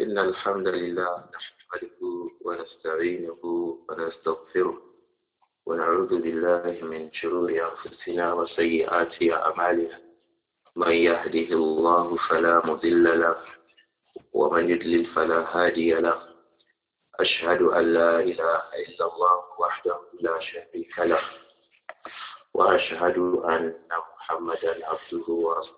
إن الحمد لله نحمده ونستعينه ونستغفره ونعوذ بالله من شرور أنفسنا وسيئات أعمالنا من يهده الله فلا مضل له ومن يضلل فلا هادي له أشهد أن لا إله إلا الله وحده لا شريك له وأشهد أن محمدا عبده ورسوله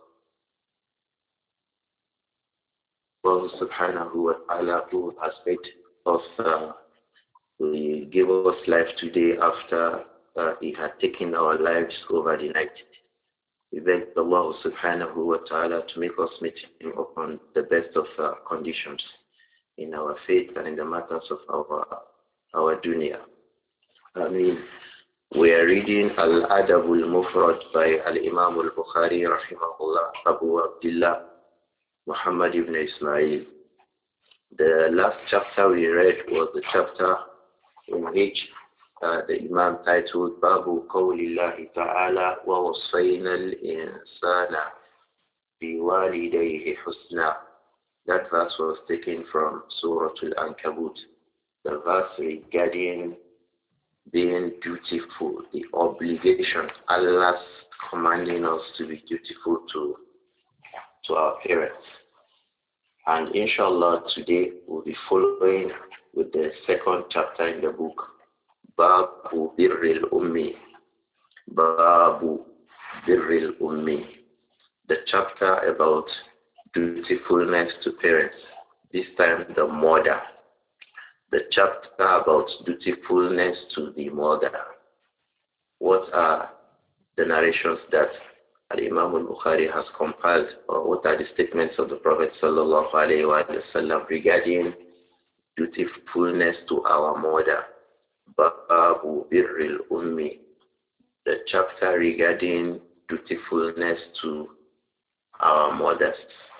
subhanahu wa ta'ala, who has made us we give us life today after he had taken our lives over the night. We beg Allah subhanahu wa ta'ala to make us meet him upon the best of conditions in our faith and in the matters of our dunya. I mean, we are reading Al-Adab al-Mufrad by Al-Imam al-Bukhari rahimahullah, Abu Abdullah Muhammad ibn Ismail. The last chapter we read was the chapter in which the Imam titled Babu Qawlillahi Ta'ala wa wassayna al-insana biwalidayhi husna. That verse was taken from Surah Al-Ankabut, the verse regarding being dutiful, the obligation, Allah's commanding us to be dutiful to our parents. And inshallah today we'll be following with the second chapter in the book, Babu Birril Ummi. Babu Birril Ummi. The chapter about dutifulness to parents. This time the mother. The chapter about dutifulness to the mother. What are the narrations that Imam al-Bukhari has compiled, or what are the statements of the Prophet sallallahu alaihi wasallam regarding dutifulness to our mother? Babu Birril Ummi, the chapter regarding dutifulness to our mothers.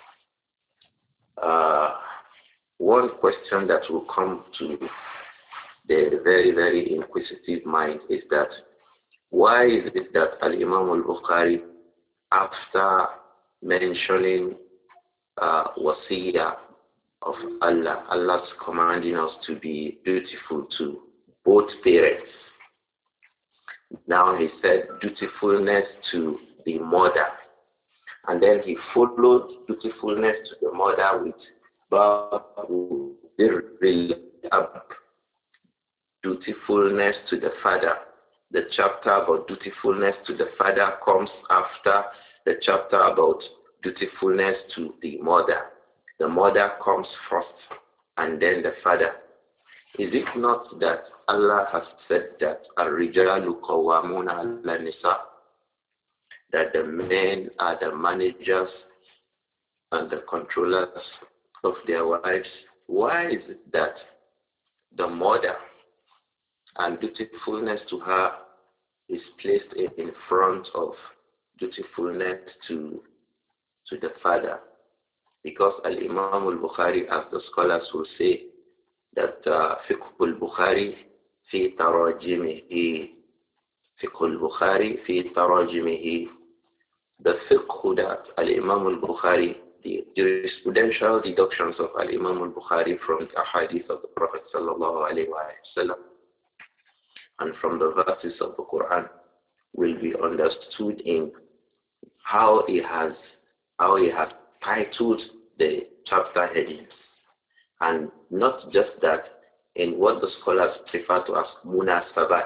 One question that will come to the very, very inquisitive mind is that why is it that Al-Imam al-Bukhari, after mentioning wasiyah of Allah, Allah's commanding us to be dutiful to both parents, now he said dutifulness to the mother, and then he followed dutifulness to the mother with Babu Birril Ab, dutifulness to the father. The chapter about dutifulness to the father comes after the chapter about dutifulness to the mother. The mother comes first and then the father. Is it not that Allah has said that Ar-Rijalu Qawwamuna 'ala Nisa, that the men are the managers and the controllers of their wives? Why is it that the mother and dutifulness to her is placed in front of dutifulness to the father? Because Al-Imam al-Bukhari, as the scholars will say, that fiqh al-Bukhari fi tarajimihi, fiqh al-Bukhari fi tarajimihi, the fiqh that Al-Imam al-Bukhari, the jurisprudential deductions of Al-Imam al-Bukhari from the hadith of the Prophet sallallahu alayhi wa sallam and from the verses of the Quran will be understood in how he has titled the chapter headings, and not just that, in what the scholars refer to as munasabat.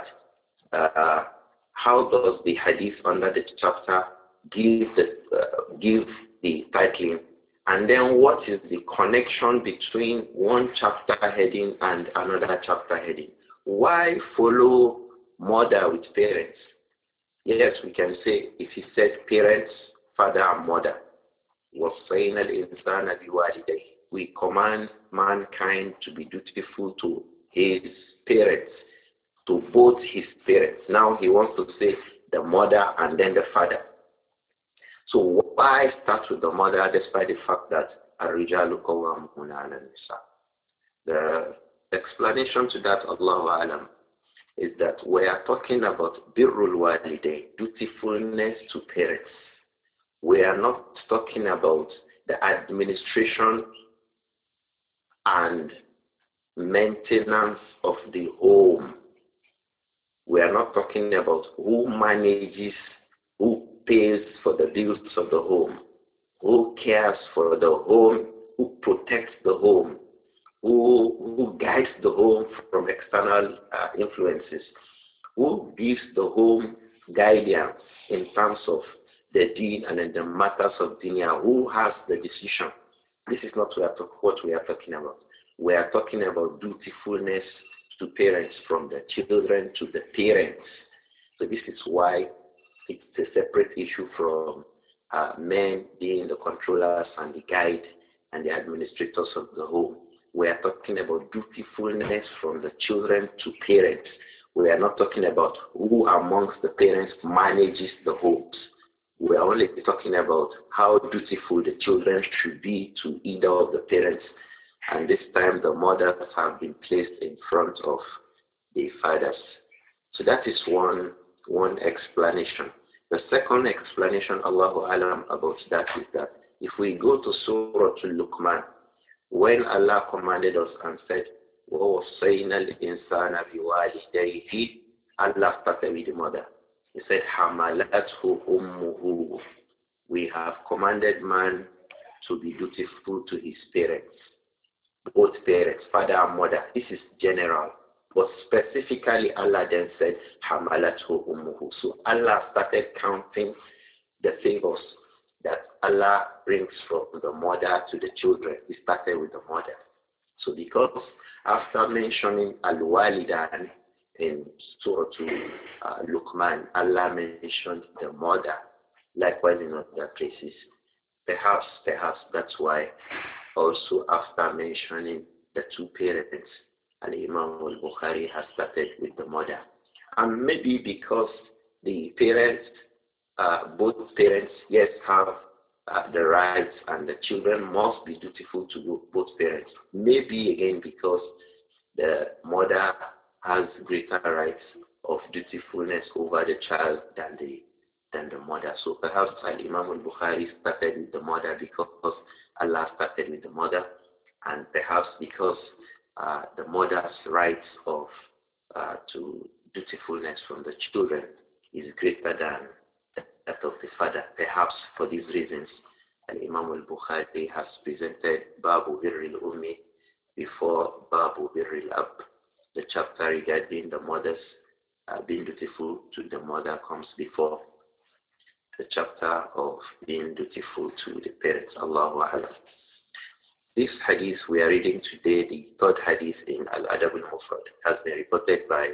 How does the hadith under the chapter give the titling, and then what is the connection between one chapter heading and another chapter heading? Why follow mother with parents? Yes, we can say, if he said parents, father and mother, وَصَّيْنَا الْإِنسَانَ بِوَالِدَيْهِ, we command mankind to be dutiful to his parents, to both his parents. Now he wants to say the mother and then the father. So why start with the mother despite the fact that الرِّجَالُ قَوَّامُونَ عَلَى النِّسَاءِ? The explanation to that, Allahu Alam, is that we are talking about birrul walidayn, dutifulness to parents. We are not talking about the administration and maintenance of the home. We are not talking about who manages, who pays for the bills of the home, who cares for the home, who protects the home, who guides the home from external influences, who gives the home guidance in terms of the deen and in the matters of dunya, who has the decision. This is not what we are talking about. We are talking about dutifulness to parents, from the children to the parents. So this is why it's a separate issue from men being the controllers and the guide and the administrators of the home. We are talking about dutifulness from the children to parents. We are not talking about who amongst the parents manages the homes. We are only talking about how dutiful the children should be to either of the parents. And this time the mothers have been placed in front of the fathers. So that is one explanation. The second explanation, Allahu Alam, about that is that if we go to Surah Al-Luqman, when Allah commanded us and said, وَوَصَّيْنَا الْإِنسَانَ بِوَالِدَيْهِ, Allah started with the mother. He said, حَمَلَتْهُ أُمُّهُ. We have commanded man to be dutiful to his parents. Both parents, father and mother. This is general. But specifically, Allah then said, حَمَلَتْهُ أُمُّهُ. So Allah started counting the favors that Allah brings from the mother to the children. He started with the mother. So because after mentioning Al-Walidan in Surah Luqman, Allah mentioned the mother, likewise in other places. Perhaps that's why also after mentioning the two parents, Al-Imam al-Bukhari has started with the mother. And maybe because the parents, both parents, yes, have the rights, and the children must be dutiful to both parents. Maybe again because the mother has greater rights of dutifulness over the child than the mother. So perhaps Imam al-Bukhari started with the mother because Allah started with the mother, and perhaps because the mother's rights of to dutifulness from the children is greater than that of the father. Perhaps for these reasons, Imam al-Bukhari has presented Babu Birril Ummi before Babu Birril Ab. The chapter regarding the mothers being dutiful to the mother comes before the chapter of being dutiful to the parents. Allahu A'lam. This hadith we are reading today, the third hadith in Al-Adab al-Mufrad, has been reported by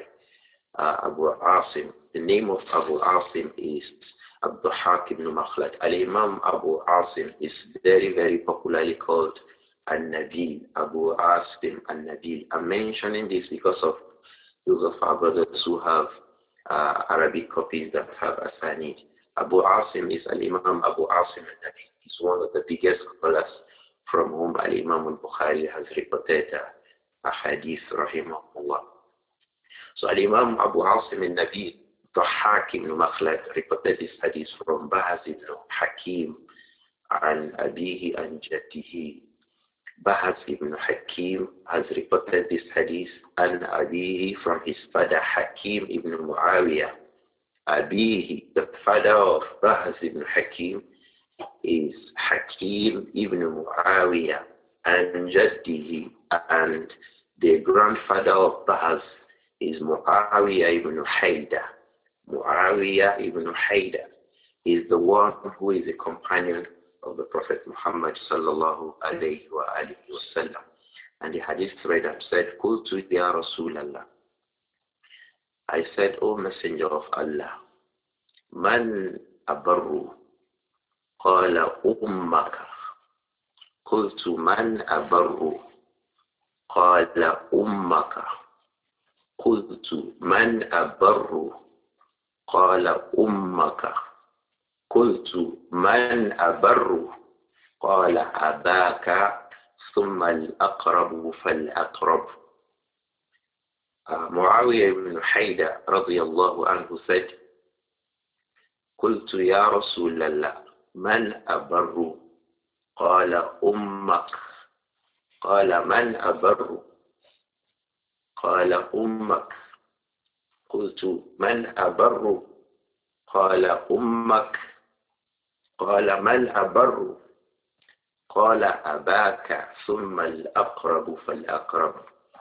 Abu Asim. The name of Abu Asim is Abduhak ibn Makhlad. Al-Imam Abu Asim is very, very popularly called Al-Nabil, Abu Asim Al-Nabil. I'm mentioning this because of those of our brothers who have Arabic copies that have Asanid. Abu Asim is Al-Imam Abu Asim Al-Nabil. He's one of the biggest scholars from whom Al-Imam Al-Bukhari has reported a hadith, rahimahullah. So Al-Imam Abu Asim Al-Nabil, Dhahak ibn Makhlad, reported this hadith from Bahaz ibn Hakim and Abihi and Jatihi. Bahaz ibn Hakim has reported this hadith and Abihi from his father Hakim ibn Muawiyah. Abihi, the father of Bahaz ibn Hakim, is Hakim ibn Muawiyah, and Jaddihi, and the grandfather of Bahaz is Muawiyah ibn Haida. Muawiyah ibn Haida is the one who is a companion of the Prophet Muhammad sallallahu alayhi wa alihi wa sallam. And the hadith read and said, Qultu ya Rasulallah. I said, O Messenger of Allah, Man abarru? Qala ummaka. Qultu man abarru? Qala ummaka. Qultu man abarru? Qala ummaka. قلت من أبر قال أباك ثم الأقرب فالأقرب. Muawiyah ibn Haida radiyallahu anhu said, قلت يا رسول الله من أبر قال أمك قال من أبر؟ قال أمك. قلت من أبر؟ قال أمك. قال من أبر؟ قال أباك ثم الأقرب فالأقرب.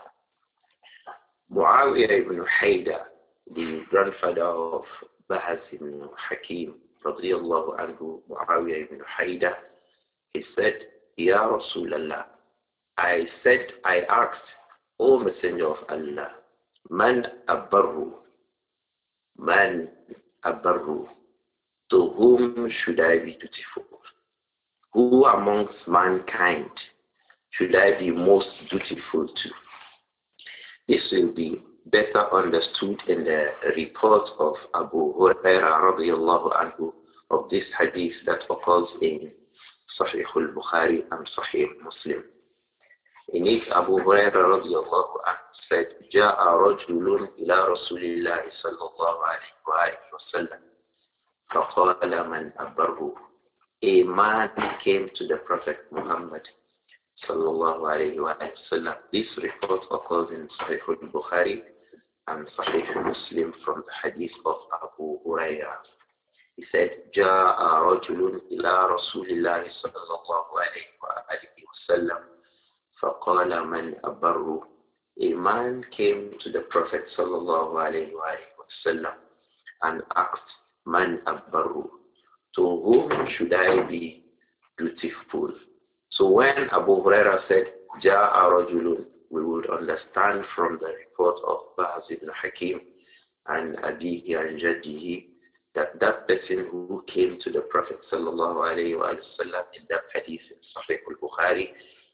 Muawiyah ibn Haida, the grandfather of Bahaz ibn Hakim, radiyallahu anhu, Muawiyah ibn Haida, he said, Ya Rasulallah, I asked, O Messenger of Allah, Man abarru? Man abarru? To whom should I be dutiful? Who amongst mankind should I be most dutiful to? This will be better understood in the report of Abu Hurairah radiallahu anhu of this hadith that occurs in Sahih al-Bukhari and Sahih Muslim. In it, Abu Hurairah radiallahu anhu said, جاء رجل إلى رسول الله صلى الله عليه وآله وسلم فقال من أبره. A man came to the Prophet Muhammad sallallahu alayhi wa sallam. This report occurs in Sahih al-Bukhari and Sahih Muslim from the hadith of Abu Hurairah. He said, جاء رجل إلى رسول الله صلى الله عليه وآله وسلم فقال من أبره. A man came to the Prophet sallallahu alayhi wa sallam and asked, Man abbaru? To whom should I be dutiful? So when Abu Huraira said, Ja'a rajulun, we would understand from the report of Bahaz ibn Hakim and Abihi and Jaddihi that that person who came to the Prophet sallallahu alayhi wa sallam in that hadith in Sahih al-Bukhari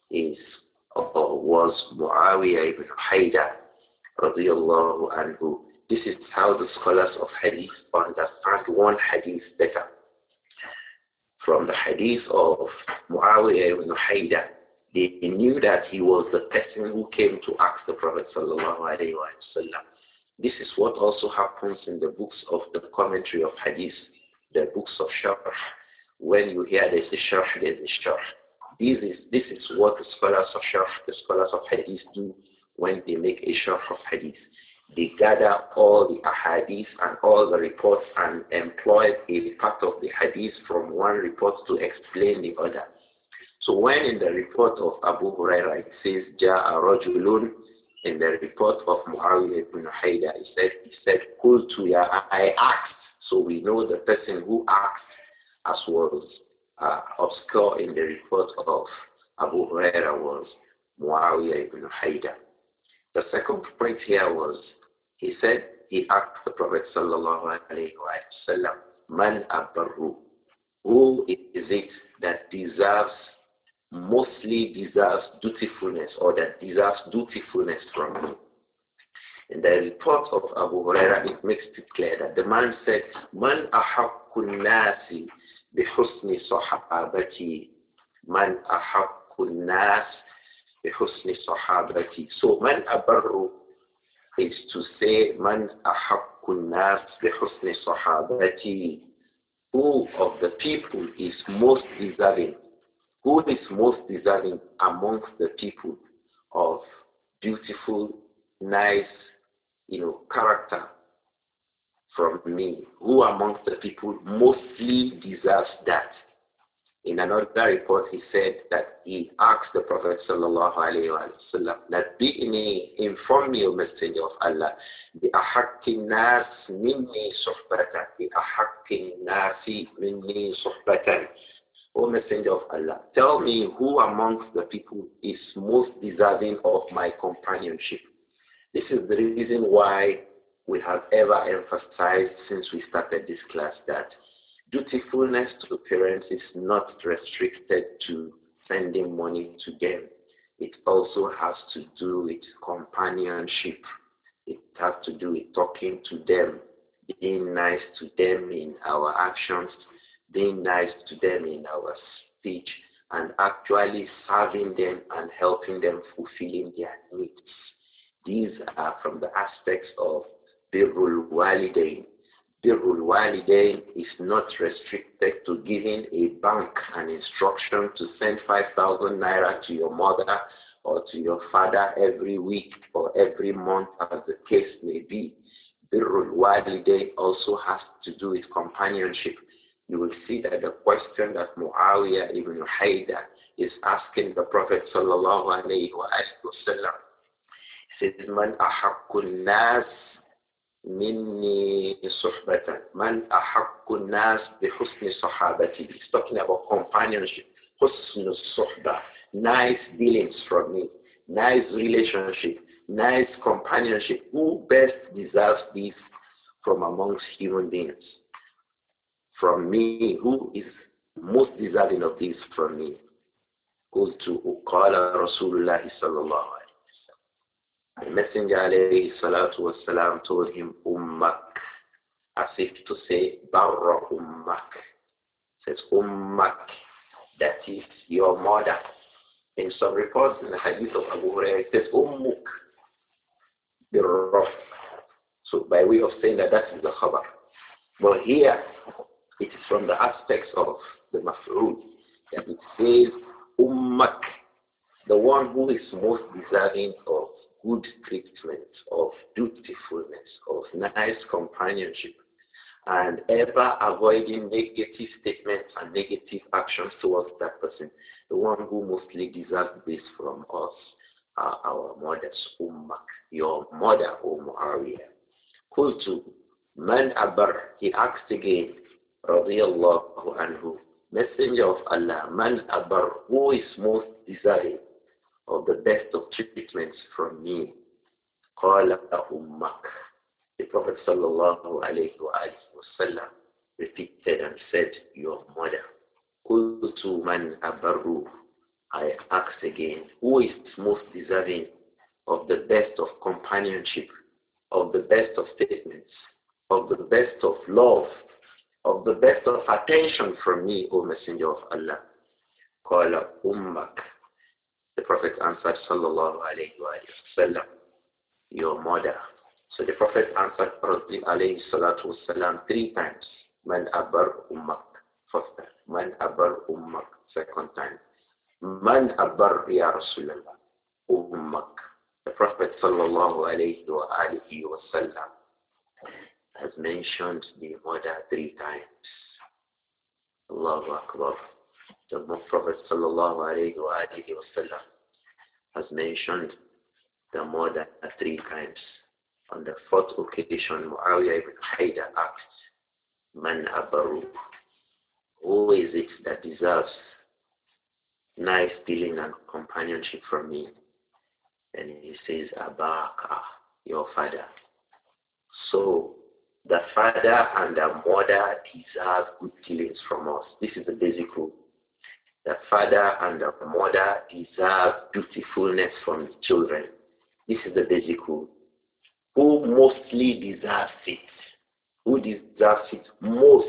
was Muawiyah ibn Haida radiyallahu anhu. This is how the scholars of hadith understand one hadith better. From the hadith of Muawiyah ibn Haida, they knew that he was the person who came to ask the Prophet sallallahu alayhi wa sallam. This is what also happens in the books of the commentary of hadith, the books of sharh. When you hear there's a sharh, there's a sharh. This is what the scholars of sharh, the scholars of hadith do when they make a sharh of hadith. They gather all the ahadith and all the reports and employ a part of the hadith from one report to explain the other. So when in the report of Abu Hurairah it says Ja'a rajulun, in the report of Muawiyah ibn Haida he said Qultu ya, I asked. So we know the person who asked, as was obscure in the report of Abu Hurairah, was Muawiyah ibn Haida. The second point here was, he said, he asked the Prophet sallallahu alayhi wa sallam, Man abarru? Who is it that mostly deserves dutifulness, or that deserves dutifulness from me? In the report of Abu Hurairah, it makes it clear that the man said, Man ahaqqun nasi bihusni sahabati. Man ahaqqun nas bihusni sahabati. So, Man abarru is to say, Man ahaqqun nas bihusni sahabati. Who of the people is most deserving? Who is most deserving amongst the people of beautiful, nice, character from me? Who amongst the people mostly deserves that? In another report, he said that he asked the Prophet sallallahu alaihi wasallam that inform me, O Messenger of Allah, the ahakkin nas minni suhbatan, the ahakkin nasi minni suhbatan. O Messenger of Allah, tell me who amongst the people is most deserving of my companionship. This is the reason why we have ever emphasized since we started this class that dutifulness to parents is not restricted to sending money to them. It also has to do with companionship. It has to do with talking to them, being nice to them in our actions, being nice to them in our speech, and actually serving them and helping them fulfilling their needs. These are from the aspects of birrul walidain. Birrul walidain is not restricted to giving a bank an instruction to send 5,000 naira to your mother or to your father every week or every month as the case may be. Birrul Walidain also has to do with companionship. You will see that the question that Muawiyah ibn Haida is asking the Prophet sallallahu alayhi wa sallam, he says, Man ahaqqun nas minni suhbatan. Man ahaqqun nas bi husni sahabati. He's talking about companionship. Husnu suhba. Nice dealings from me. Nice relationship. Nice companionship. Who best deserves this from amongst human beings? From me, who is most deserving of this from me? Goes to Uqala Rasulullah sallallahu alayhi wa sallam. The Messenger alayhi salatu was salam told him, Ummak, as if to say, Barra Ummak. Says, Ummak, that is your mother. In some reports in the hadith of Abu Hurairah, it says, Ummuk, the rough. So by way of saying that is the khabar. But here, it is from the aspects of the maf'ul that it says, Ummak, the one who is most deserving of good treatment, of dutifulness, of nice companionship, and ever avoiding negative statements and negative actions towards that person. The one who mostly deserves this from us are our mothers, Ummak, your mother, O Muawiyah. Qultu, Man abar, he asked again, radiyallahu anhu, Messenger of Allah, Man abar, who is most deserving of the best of treatments from me? Qala ummak. The Prophet sallallahu alayhi wa sallam repeated and said, your mother. Qultu man abarru. I asked again, who is most deserving of the best of companionship, of the best of statements, of the best of love, of the best of attention from me, O Messenger of Allah? Qala ummak. The Prophet answered, sallallahu alayhi wa sallam, your mother. So the Prophet answered, alayhi salatu wasalam, 3 times. Man abar ummak. First time. Man abar ummak. Second time. Man abar ya Rasulallah. Ummak. The Prophet sallallahu alayhi wa alihi wa sallam has mentioned the mother 3 times. Allahu Akbar. The Prophet sallallahu alayhi wa alihi wa sallam has mentioned the mother 3 times. On the 4th occasion, Muawiyah ibn Haida asked, Man abaru, who is it that deserves nice dealing and companionship from me? And he says, Abaka, your father. So, the father and the mother deserve good dealings from us. This is the basic rule. The father and the mother deserve dutifulness from the children. This is the basic rule. Who mostly deserves it? Who deserves it most?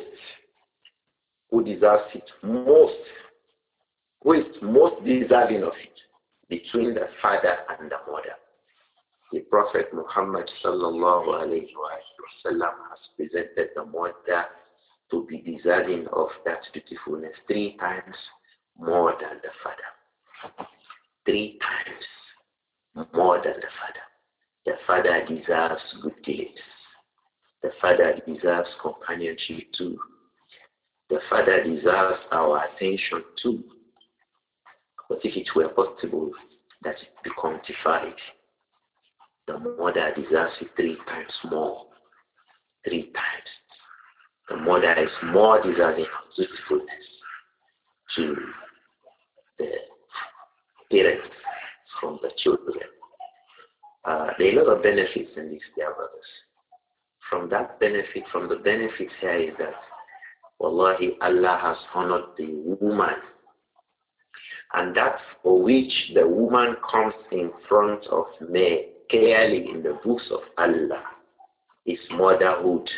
Who deserves it most? Who is most deserving of it? Between the father and the mother. The Prophet Muhammad sallallahu alayhi wa sallam has presented the mother to be deserving of that dutifulness 3 times more than the father. 3 times more than the father. The father deserves good deeds. The father deserves companionship too. The father deserves our attention too. But if it were possible that it be quantified, the mother deserves it 3 times more. 3 times. The mother is more deserving of dutifulness to the parents from the children. There are a lot of benefits in this, dear brothers. From the benefits here is that, wallahi, Allah has honored the woman. And that's for which the woman comes in front of men clearly in the books of Allah, is motherhood.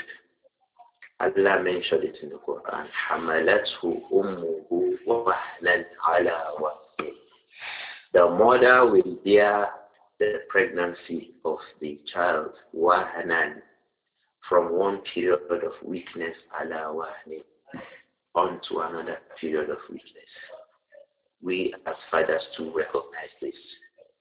Allah mentioned it in the Quran. حَمَلَتْهُ أُمُّهُ وَهْنًا عَلَى وَهْنٍ. The mother will bear the pregnancy of the child, wahanan, from one period of weakness, ala wahni, onto another period of weakness. We as fathers too recognize this.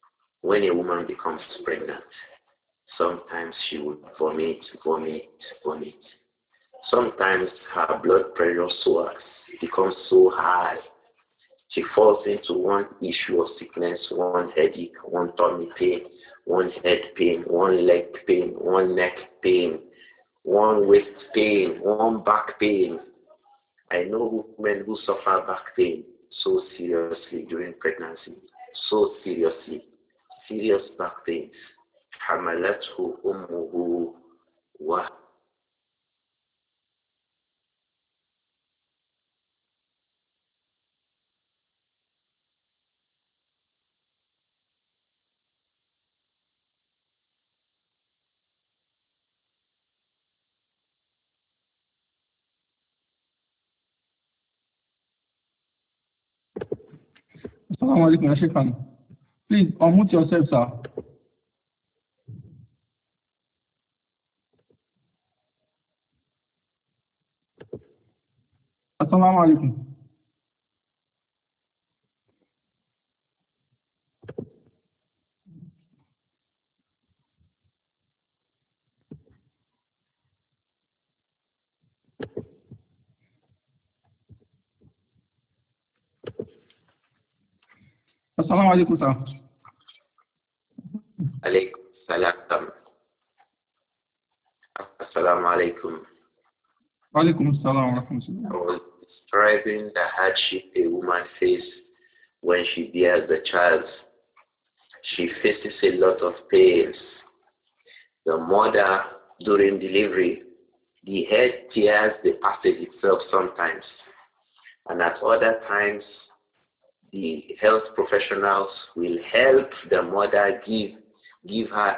when a woman becomes pregnant, sometimes she would vomit, vomit, vomit. Sometimes her blood pressure soars, becomes so high. She falls into one issue of sickness, one headache, one tummy pain, one head pain, one leg pain, one neck pain, one waist pain, one back pain. I know women who suffer back pain so seriously during pregnancy, so seriously, serious back pains. حملته أمه و Assalamu alaikum, Ya Sheikh. Please unmute yourself, sir. Assalamu alaikum. Assalamu alaikum, sir. Alaikum salam. Assalamu alaikum. Alaikum assalam wa rahmatullah. I was describing the hardship a woman faces when she bears the child. She faces a lot of pains. The mother, during delivery, the head tears the passage itself sometimes. And at other times, the health professionals will help the mother give her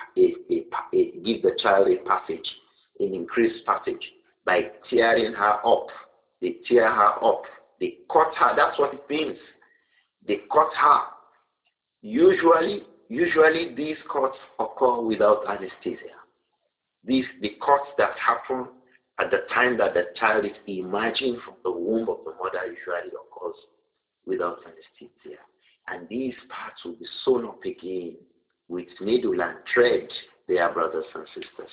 give the child a passage, an increased passage by tearing her up. They tear her up. They cut her. That's what it means. They cut her. Usually these cuts occur without anesthesia. The cuts that happen at the time that the child is emerging from the womb of the mother usually occurs without anesthesia. And these parts will be sewn up again with needle and thread, dear brothers and sisters.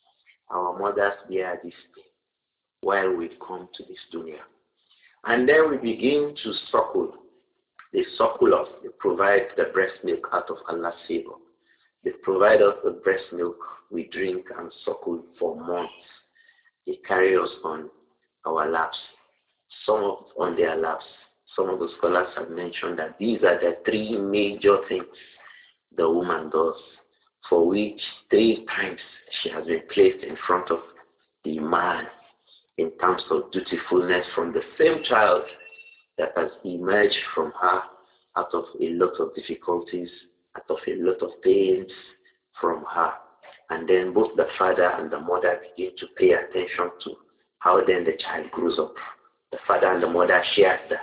Our mothers bear this pain while we come to this dunya. And then we begin to suckle. They suckle us. They provide the breast milk out of Allah's favor. They provide us the breast milk we drink and suckle for months. They carry us on our laps, some on their laps. Some of the scholars have mentioned that these are the three major things the woman does, for which 3 times she has been placed in front of the man in terms of dutifulness from the same child that has emerged from her out of a lot of difficulties, out of a lot of pains from her. And then both the father and the mother begin to pay attention to how then the child grows up. The father and the mother share that.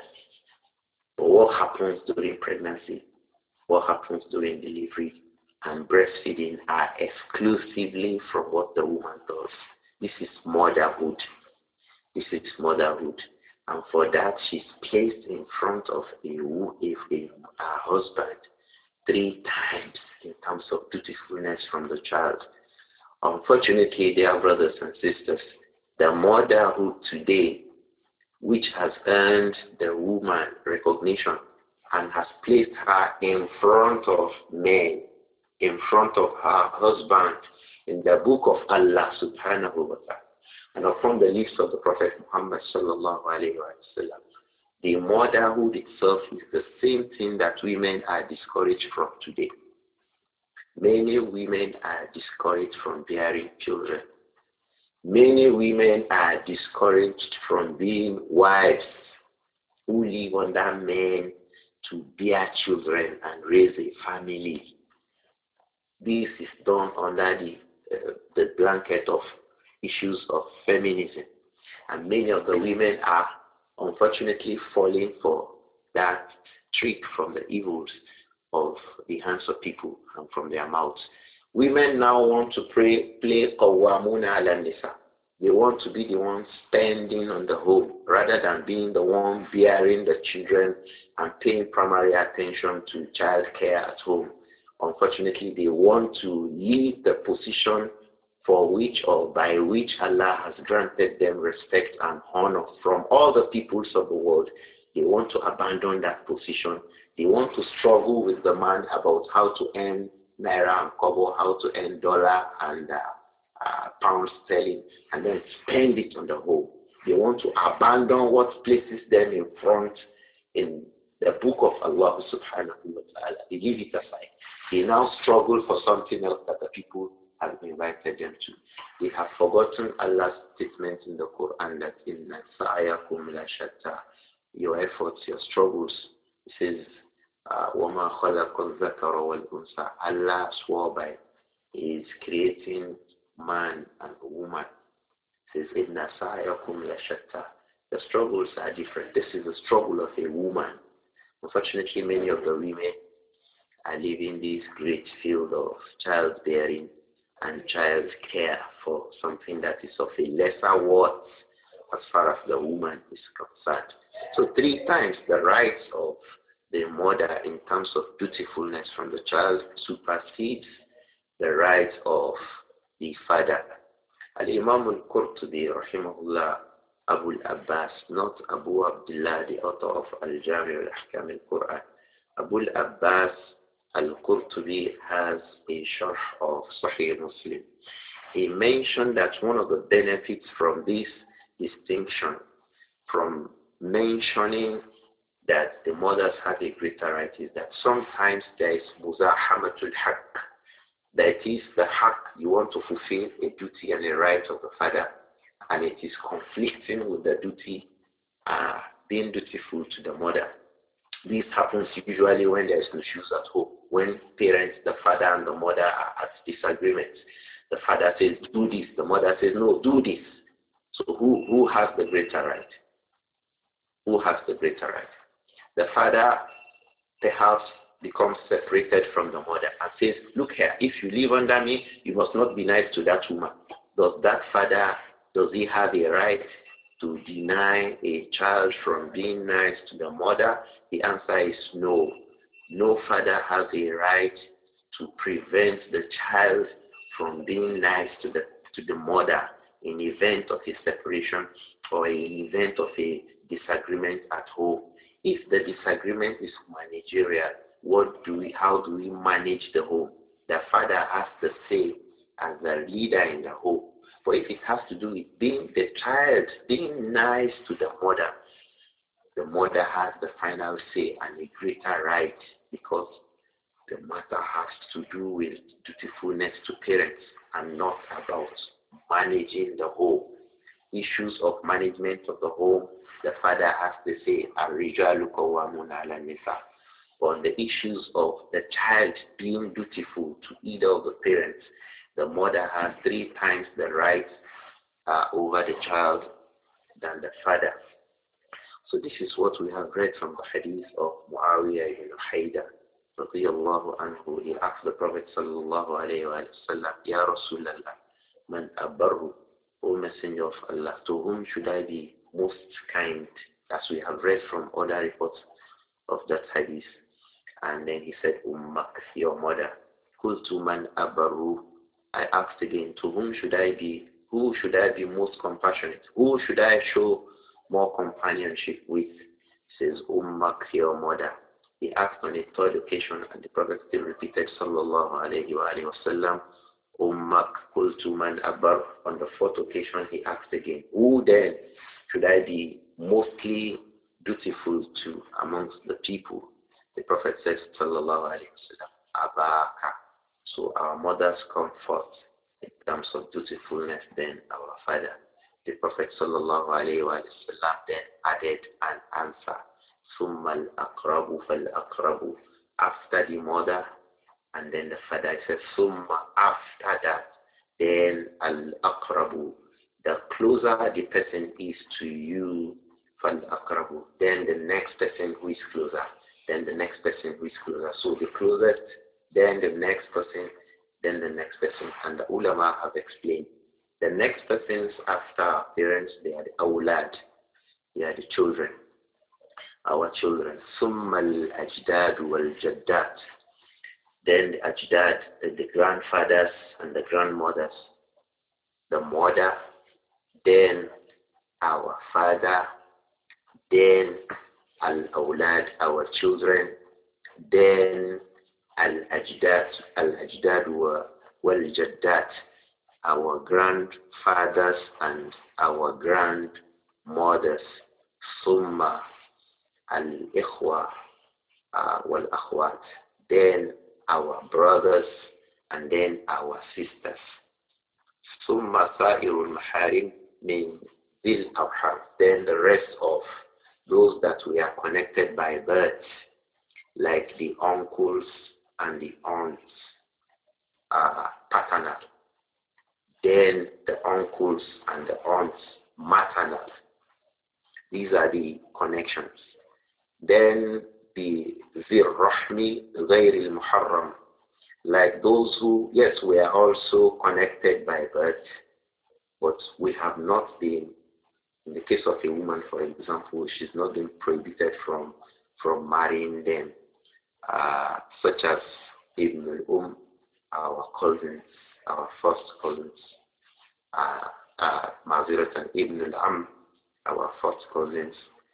But what happens during pregnancy, what happens during delivery, and breastfeeding are exclusively from what the woman does. This is motherhood. This is motherhood. And for that, she's placed in front of her husband 3 times in terms of dutifulness from the child. Unfortunately, dear brothers and sisters, the motherhood today, which has earned the woman recognition and has placed her in front of men, in front of her husband, in the book of Allah subhanahu wa ta'ala, and upon the lips of the Prophet Muhammad sallallahu alayhi wa sallam. The motherhood itself is the same thing that women are discouraged from today. Many women are discouraged from bearing children. Many women are discouraged from being wives who live under men to bear children and raise a family. This is done under the blanket of issues of feminism. And many of the women are unfortunately falling for that trick from the evils of the hands of people and from their mouths. Women now want to play qawwamuna ala nisa. They want to be the ones spending on the home rather than being the one bearing the children and paying primary attention to child care at home. Unfortunately, they want to leave the position for which or by which Allah has granted them respect and honor from all the peoples of the world. They want to abandon that position. They want to struggle with the man about how to earn naira and kobo, how to earn dollar and pound sterling, and then spend it on the home. They want to abandon what places them in front in the book of Allah subhanahu wa ta'ala. They leave it aside. They now struggle for something else that the people have invited them to. They have forgotten Allah's statement in the Quran that inna sa'yakum la shatta. Your efforts, your struggles. It says, وَمَا خَلَقَ الذَّكَرَ وَالْأُنْثَى. Allah swore by He is creating man and woman. It says, inna sa'yakum la shatta. The struggles are different. This is the struggle of a woman. Unfortunately, many of the women are living this great field of childbearing and child care for something that is of a lesser worth as far as the woman is concerned. So 3 times the rights of the mother in terms of dutifulness from the child supersedes the rights of the father. Al-Imam al-Qurtubi, rahimahullah, Abu al-Abbas, not Abu Abdullah, the author of Al-Jami' al-Ahkam al-Quran. Abu al-Abbas al-Qurtubi has a sharh of Sahih Muslim. He mentioned that one of the benefits from this distinction, from mentioning that the mothers have a greater right, is that sometimes there is muzahamatul haqq. That is the haqq, you want to fulfill a duty and a right of the father, and it is conflicting with the duty, being dutiful to the mother. This happens usually when there is no shoes at home. When parents, the father and the mother are at disagreement. The father says, do this. The mother says, no, do this. So who has the greater right? Who has the greater right? The father perhaps becomes separated from the mother and says, look here, if you live under me, you must not be nice to that woman. Does that father, does he have a right to deny a child from being nice to the mother? The answer is no. No father has a right to prevent the child from being nice to the mother in event of a separation or an event of a disagreement at home. If the disagreement is managerial, how do we manage the home? The father has the say as the leader in the home. But if it has to do with being the child, being nice to the mother has the final say and a greater right, because the matter has to do with dutifulness to parents and not about managing the home. Issues of management of the home, the father has to say, Ar-rijalu qawwamuna 'ala an-nisa. On the issues of the child being dutiful to either of the parents, the mother has 3 times the right over the child than the father. So this is what we have read from the hadith of Muawiyah ibn Haida, radiyallahu anhu. He asked the Prophet sallallahu alayhi wa sallam, Ya Rasulallah, man abarru, O Messenger of Allah, to whom should I be most kind? As we have read from other reports of that hadith. And then he said, Ummak, your mother. Qultu man abarru. I asked again, to whom should I be? Who should I be most compassionate? Who should I show more companionship with? He says, Ummak, your mother. He asked on a 3rd occasion, and the Prophet still repeated, sallallahu alayhi wa sallam, Ummak, qultu man abar. On the 4th occasion, he asked again, who then should I be mostly dutiful to amongst the people? The Prophet says, sallallahu alayhi wa sallam, abaka. So our mothers come first in terms of dutifulness, then our father. The Prophet sallallahu alayhi wa sallam then added an answer. Summa al-aqrabu fal-aqrabu. After the mother, and then the father. It says, Summa, after that, then al-aqrabu. The closer the person is to you, fal-aqrabu. Then the next person who is closer. Then the next person who is closer. So the closest, then the next person, then the next person. And the ulama have explained. The next persons after parents, they are the awlad. They are the children. Our children. Summa al-ajdad wal-jaddat. then the ajdad, the grandfathers and the grandmothers, the mother, then our father, then al-awlad, our children, then al-ajdad, al-ajdad wal-jaddat, our grandfathers and our grandmothers, summa al-ikhwa wal-akhwat, then our brothers and then our sisters. Summa sa'irul maharim min dhil arham, then the rest of those that we are connected by birth, like the uncles and the aunts, paternal. Then the uncles and the aunts, maternal. These are the connections. Then the zirrahmi ghayr al-muharram, like those who, yes, we are also connected by birth, but we have not been, in the case of a woman, for example, she's not been prohibited from marrying them, such as Ibn al-Um, our cousins, our first cousins, Maziratan Ibn al-Am, our first cousins,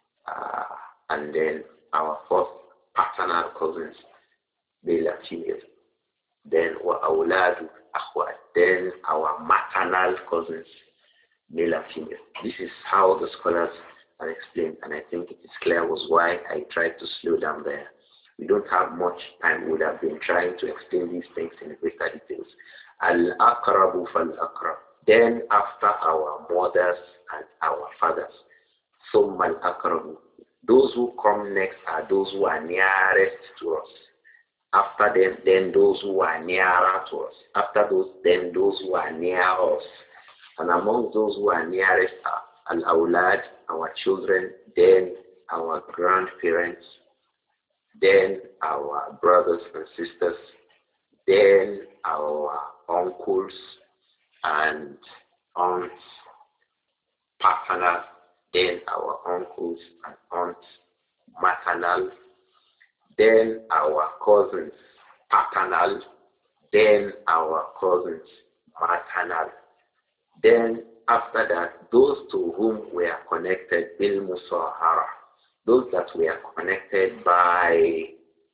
and then our first paternal cousins, male and female. Then وَأَوْلَادُ أَخْوَاتٍ, then our maternal cousins, male and female. This is how the scholars are explained, and I think it is clear was why I tried to slow down there. We don't have much time. We would have been trying to explain these things in greater details. Al-aqrabu fal-aqrab, then after our mothers and our fathers, summa al-aqrabu, those who come next are those who are nearest to us. After them, then those who are nearer to us. After those, then those who are near us. And among those who are nearest are al-awlad, our children, then our grandparents, then our brothers and sisters, then our uncles and aunts, paternal, then our uncles and aunts, maternal, then our cousins, paternal, then our cousins, maternal. Then after that, those to whom we are connected, bil musahara, those that we are connected by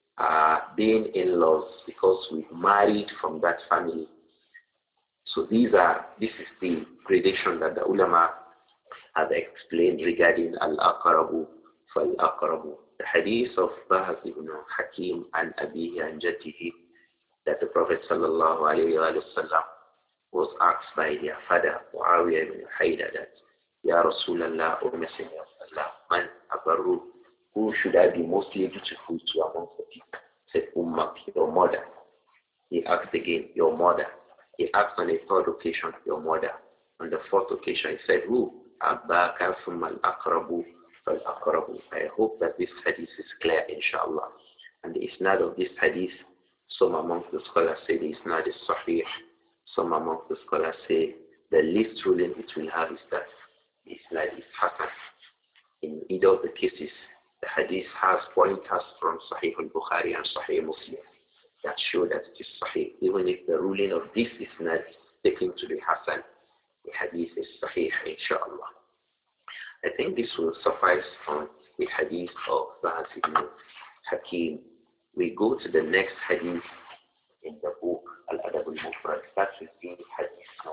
being in-laws because we married from that family. So this is the gradation that the ulama have explained regarding al-aqrabu fal-aqrabu. The hadith of Bahaz ibn Hakim and Abihi and Jatihi, that the Prophet sallallahu alayhi wa sallam was asked by their father, Muawiyah ibn Haida, that, Ya Rasulallah, O Messenger of Allah, man abaru, who should I be mostly dutiful to amongst the people? Said, Ummak, your mother. He asked again, your mother. He asked on a third occasion, your mother. On the fourth occasion, he said, who? Abbaka thumma al-aqrabu fal-aqrabu. I hope that this hadith is clear, inshallah. And the isnad of this hadith, some amongst the scholars say the isnad is sahih. Some amongst the scholars say the least ruling it will have is that the isnad is hasan. In either of the cases, the hadith has pointers from Sahih al-Bukhari and Sahih Muslim that show that it is sahih. Even if the ruling of this is not taken to be hasan, the hadith is sahih, inshallah. I think this will suffice on the hadith of Bahaz ibn Hakim. We go to the next hadith in the book, Al-Adab al-Mufrad. That will be hadith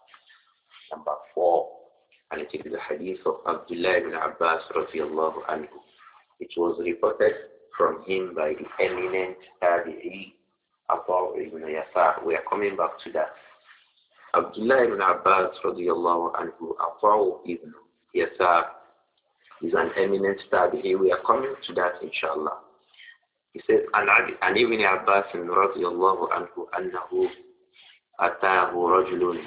number 4. And it is the hadith of Abdullah ibn Abbas radiallahu anhu. It was reported from him by the eminent Tabi'i, Abu ibn Yasar. We are coming back to that. Abdullah ibn Abbas radiallahu anhu, Abu ibn Yasar, is an eminent Tabi'i. We are coming to that, inshallah. He says, an ibn Abbas radiallahu anhu, annahu atahu rajulun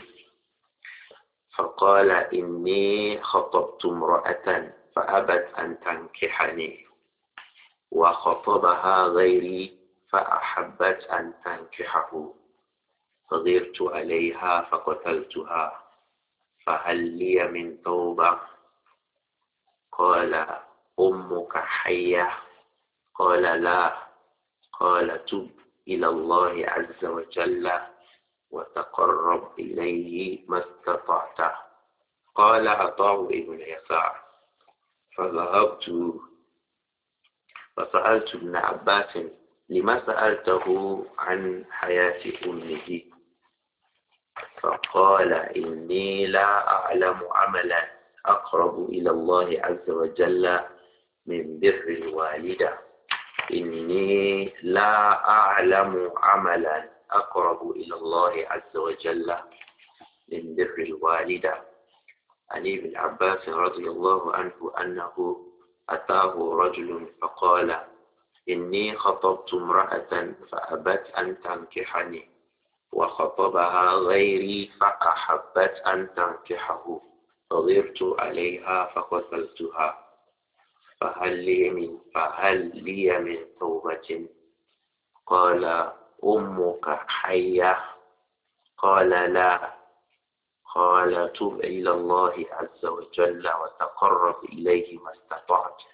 فقال إني خطبت امرأة فأبت أن تنكحني وخطبها غيري فأحبت أن تنكحه فغرت عليها فقتلتها فهل لي من توبة؟ قال أمك حية؟ قال لا. قال تب إلى الله عز وجل وتقرب إليه ما استطعت. قال عطاء بن يسار فذهبت فسألت ابن عباس لما سألته عن حياة أمه؟ فقال إني لا أعلم عملا أقرب إلى الله عز وجل من بر الوالدة. إني لا أعلم عملا أقرب إلى الله عز وجل من بر الوالدة. عن ابن عباس رضي الله عنه أنه أتاه رجل فقال إني خطبت امرأة فأبت أن تنكحني وخطبها غيري فأحبت أن تنكحه فغرت عليها فقتلتها فهل لي من توبة؟ قال أمك حية؟ قال لا. قال تب إلى الله عز وجل وتقرب إليه ما استطعت.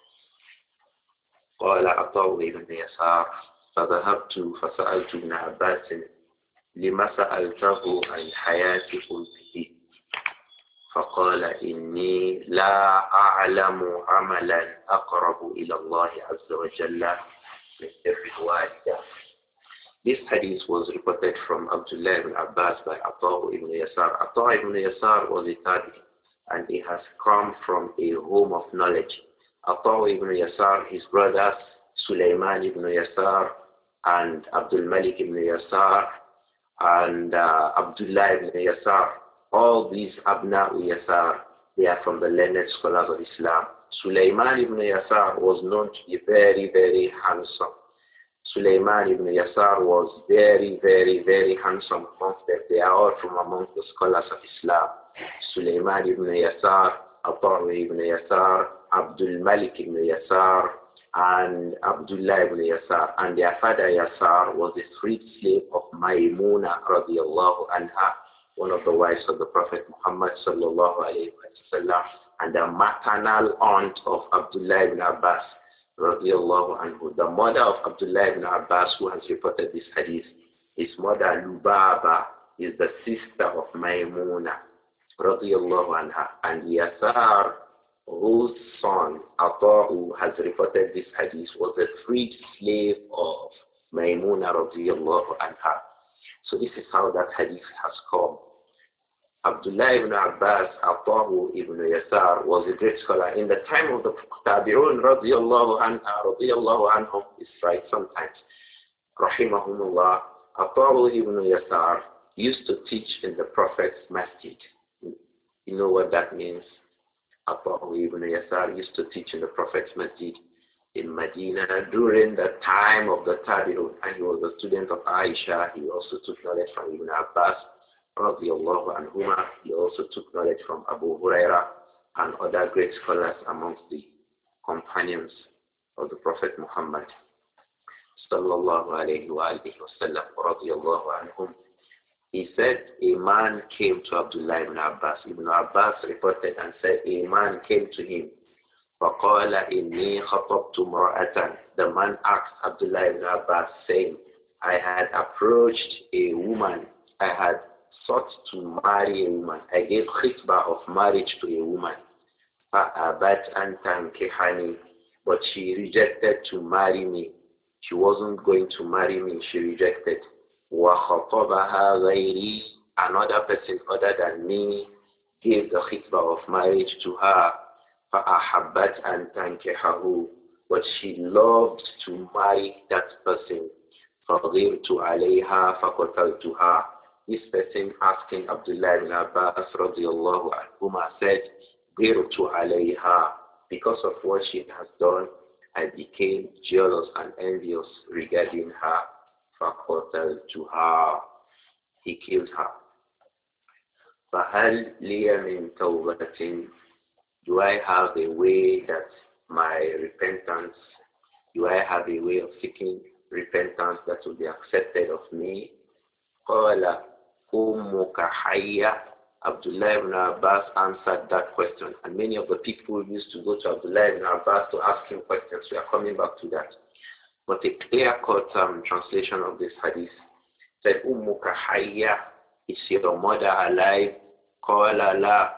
قال عطاء بن يسار فذهبت فسألت ابن عباس لما سألته عن حياة أمه؟ فقال إني لا أعلم عملا أقرب إلى الله عز وجل من بر الوالدة. This hadith was reported from Abdullah ibn Abbas by Atta ibn Yasar. Atta ibn Yasar was a tabi, and he has come from a home of knowledge. Atta ibn Yasar, his brothers Sulaiman ibn Yasar and Abdul Malik ibn Yasar and Abdullah ibn Yasar, all these Abna Yasar, they are from the learned scholars of Islam. Sulaiman ibn Yasar was known to be very, very handsome. Sulaiman ibn Yasar was very, very, very handsome amongst them. They are all from among the scholars of Islam. Sulaiman ibn Yasar, Atta ibn Yasar, Abdul Malik ibn Yasar, and Abdullah ibn Yasar. And their father Yasar was a freed slave of Maymuna radiallahu anha, one of the wives of the Prophet Muhammad sallallahu alayhi wa sallam, and the maternal aunt of Abdullah ibn Abbas radiallahu anhu. The mother of Abdullah ibn Abbas, who has reported this hadith, his mother Lubaba is the sister of Maymuna radiallahu anha. And Yasar, whose son Ata'u has reported this hadith, was a freed slave of Maymuna radiallahu anha. So this is how that hadith has come. Abdullah ibn Abbas, Ata'u ibn Yasar, was a great scholar. In the time of the Tabi'un radiallahu anhum, is right sometimes, rahimahumullah, Ata'u ibn Yasar used to teach in the Prophet's masjid. You know what that means? Ata'u ibn Yasar used to teach in the Prophet's masjid in Medina during the time of the Tabi'un, and he was a student of Aisha. He also took knowledge from Ibn Abbas radiallahu anhuma. He also took knowledge from Abu Huraira and other great scholars amongst the companions of the Prophet Muhammad sallallahu alayhi wa alihi wa sallam radiallahu anhum. He said a man came to Abdullah ibn Abbas. Ibn Abbas reported and said a man came to him. فَقَالَ إِنِّي خَطَبْتُ مْرَأَةً. The man asked Abdullah ibn Abbas, saying, I had approached a woman. I had sought to marry a woman. I gave khitbah of marriage to a woman. فَأَبَتْ أَنْ تَنْكِحَنِي. But she rejected to marry me. She wasn't going to marry me. She rejected. وَخَطَبَهَا غَيْرِي. Another person other than me gave the khitbah of marriage to her. فَأَحَبَّتْ أَنْ تَنْكِحَهُ. But she loved to marry that person. فَغِرْتُ عَلَيْهَا فَقَتَلْتُهَا. This person asking Abdullah ibn Abbas radiallahu anhuma said, غِرْتُ عَلَيْهَا. Because of what she has done, I became jealous and envious regarding her. فَقَتَلْتُهَا. He killed her. فَهَلْ لِيَ مِنْ تَوْبَةٍ. Do I have a way that my repentance, do I have a way of seeking repentance that will be accepted of me? قَالَ أُمُّكَ حَيَّةٌ. Abdullah ibn Abbas answered that question. And many of the people used to go to Abdullah ibn Abbas to ask him questions. We are coming back to that. But a clear-cut translation of this hadith said, Ummuka hayya, is your mother alive? Qala la.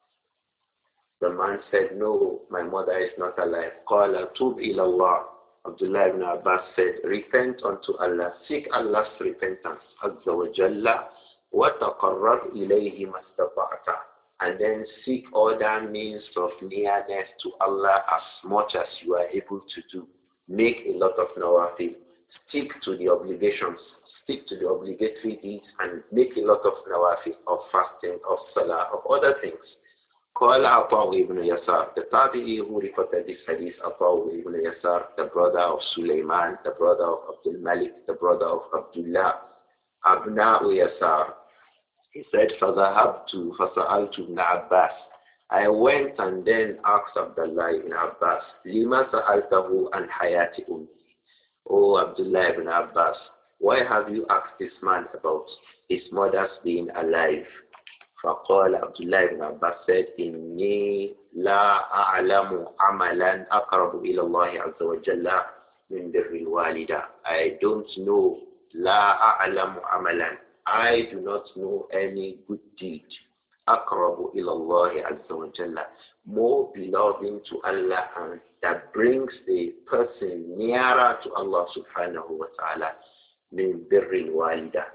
The man said, no, my mother is not alive. Qala tub ilallah. Abdullah ibn Abbas said, repent unto Allah, seek Allah's repentance, azza wa jalla, wa taqarrab ilayhi mastata'ta. And then seek other means of nearness to Allah as much as you are able to do. Make a lot of nawafil. Stick to the obligations. Stick to the obligatory deeds and make a lot of nawafil, of fasting, of salah, of other things. Qala Ata'u ibn Yasar, the Tabi'i who reported this hadith, Ata'u ibn Yasar, the brother of Sulaiman, the brother of Abdul Malik, the brother of Abdullah, Abna'u Yasar. He said, فَذَهَبْتُ فَسَأَلْتُ ibn Abbas. I went and then asked Abdullah ibn Abbas, لِمَا سَأَلْتَهُ عَنْ حَيَاتِ أُمِّهِ. Oh, Abdullah ibn Abbas, why have you asked this man about his mother's being alive? فقال عبد الله بن عباس said إني لا أعلم عملا أقرب إلى الله عز وجل من بر الوالدة. I don't know. لا أعلم عملا. I do not know any good deed أقرب إلى الله عز وجل, more beloved to Allah and that brings the person nearer to Allah subhanahu wa ta'ala من بر الوالدة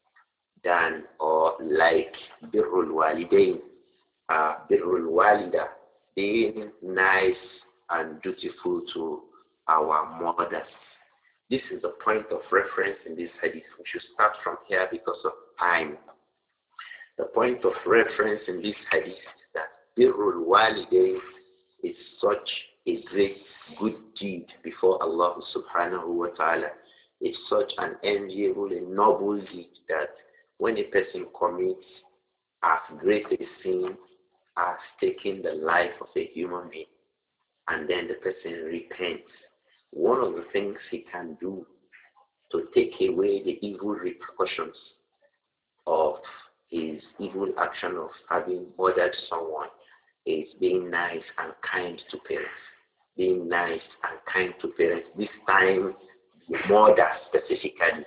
than or like birrul walidain, birrul walida, being nice and dutiful to our mothers. This is a point of reference in this hadith. We should start from here because of time. The point of reference in this hadith is that birrul walidain is such a great good deed before Allah subhanahu wa ta'ala. It's such an enviable and noble deed that when a person commits as great a sin as taking the life of a human being, and then the person repents, one of the things he can do to take away the evil repercussions of his evil action of having murdered someone is being nice and kind to parents. Being nice and kind to parents. This time, the mother specifically.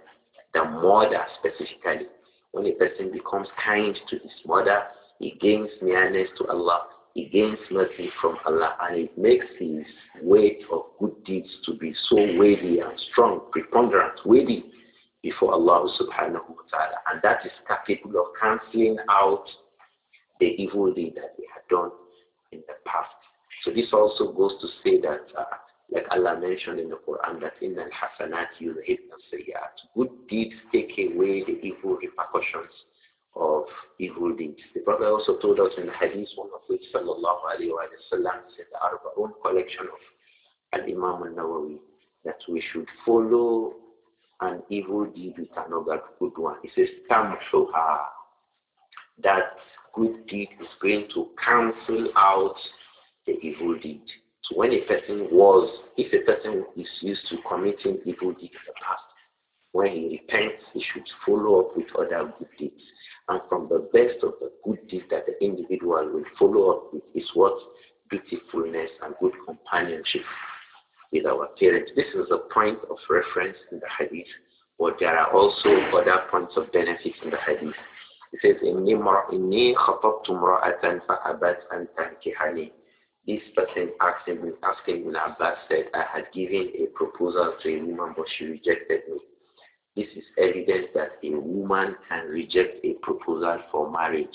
When a person becomes kind to his mother, he gains nearness to Allah, he gains mercy from Allah, and it makes his weight of good deeds to be so weighty and strong, preponderant, weighty before Allah subhanahu wa ta'ala. And that is capable of cancelling out the evil deed that they had done in the past. So this also goes to say that, like Allah mentioned in the Quran, that in al-hasanat yuzhibna as-sayyi'at. Good deeds take away the evil repercussions of evil deeds. The Prophet also told us in the hadith, one of which sallallahu alayhi wa sallam said, the Arba'un collection of Al-Imam al-Nawawi, that we should follow an evil deed with another good one. He says, tamshuha. That good deed is going to cancel out the evil deed. So when if a person is used to committing evil deeds in the past, when he repents, he should follow up with other good deeds. And from the best of the good deeds that the individual will follow up with is what? Dutifulness and good companionship with our parents. This is a point of reference in the hadith, but there are also other points of benefit in the hadith. It says, إِنِّي خَطَبْتُ امْرَأَةً فَأَبَتْ أَنْ تَنْكِحَنِي. This person asking Ibn Abbas said, I had given a proposal to a woman, but she rejected me. This is evidence that a woman can reject a proposal for marriage.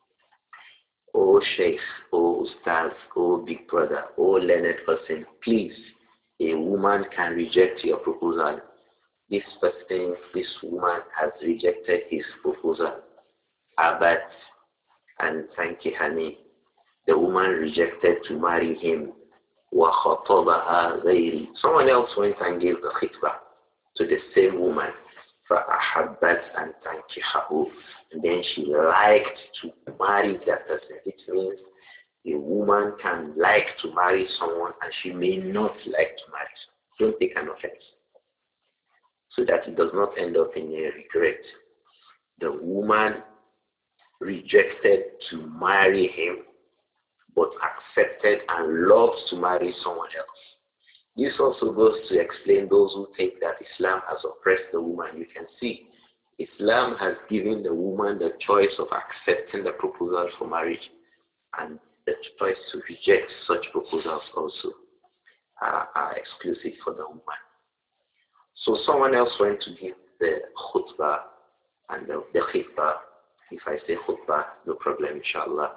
Oh Sheikh, oh Ustaz, oh Big Brother, oh learned person, please, a woman can reject your proposal. This woman has rejected his proposal. Abat and Sankihani. The woman rejected to marry him. وَخَطَبَهَا غَيْرِ. Someone else went and gave the khitbah to the same woman. فَأَحَبَّتْ أَنْ تَنْكِحَهُ. And then she liked to marry that person. It means a woman can like to marry someone and she may not like to marry someone. Don't take an offense. So that it does not end up in a regret. The woman rejected to marry him, but accepted and loves to marry someone else. This also goes to explain those who think that Islam has oppressed the woman. You can see Islam has given the woman the choice of accepting the proposal for marriage, and the choice to reject such proposals also are exclusive for the woman. So someone else went to give the khutbah, and the khutbah, if I say khutbah, no problem, inshallah.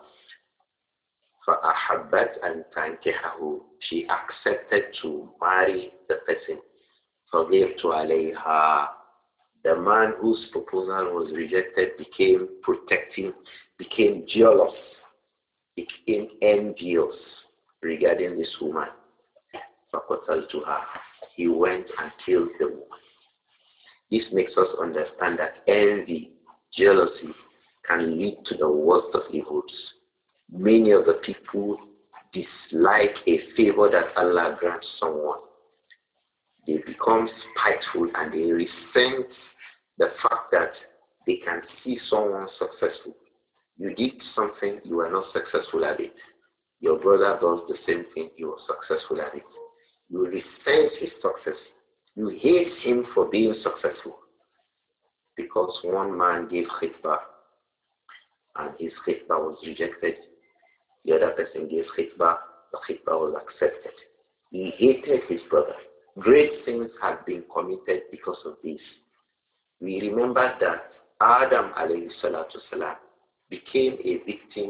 فَأَحَبَّتْ أَنْ تَنْكِحَهُ. She accepted to marry the person. فَغِيرْتُ عَلَيْهَا. The man whose proposal was rejected became protecting, became jealous, became envious regarding this woman. فَقَتَلْتُهَا. He went and killed the woman. This makes us understand that envy, jealousy, can lead to the worst of evils. Many of the people dislike a favor that Allah grants someone. They become spiteful and they resent the fact that they can see someone successful. You did something, you are not successful at it. Your brother does the same thing, you are successful at it. You resent his success. You hate him for being successful. Because one man gave khitbah and his khitbah was rejected. The other person gave khitbah, the khitbah was accepted. He hated his brother. Great things had been committed because of this. We remember that Adam alayhi salatu salam became a victim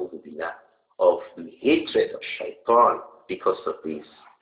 of the hatred of shaitan because of this.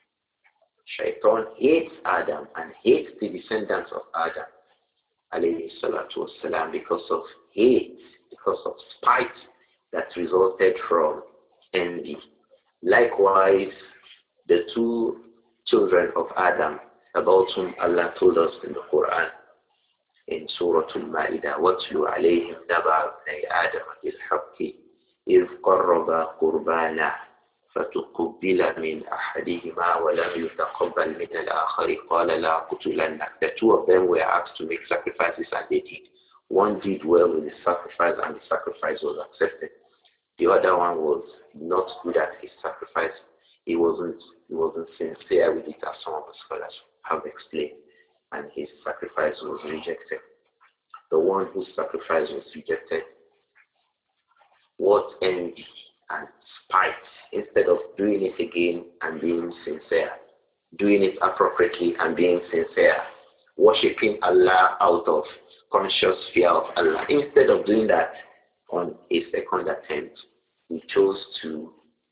Shaitan hates Adam and hates the descendants of Adam alayhi salatu salam because of hate, because of spite that resulted from envy. Likewise, the two children of Adam, about whom Allah told us in the Quran, in Surah Al-Ma'idah, وَاتْلُ عَلَيْهِمْ نَبَأَ ابْنَيْ آدَمَ بِالْحَقِّ إِذْ قَرَّبَا قُرْبَانًا فَتُقُبِّلَ مِنْ أَحَدِهِمَا وَلَمْ يُتَقَبَّلْ مِنَ الْآخَرِ قَالَ لَا أَقْتُلَنَّكَ. The two of them were asked to make sacrifices and they did. One did well with the sacrifice and the sacrifice was accepted. The other one was not good at his sacrifice. He wasn't sincere with it, as some of the scholars have explained, and his sacrifice was rejected. The one whose sacrifice was rejected, what envy and spite, instead of doing it again and being sincere, doing it appropriately and being sincere, worshipping Allah out of conscious fear of Allah. Instead of doing that on a second attempt, he chose to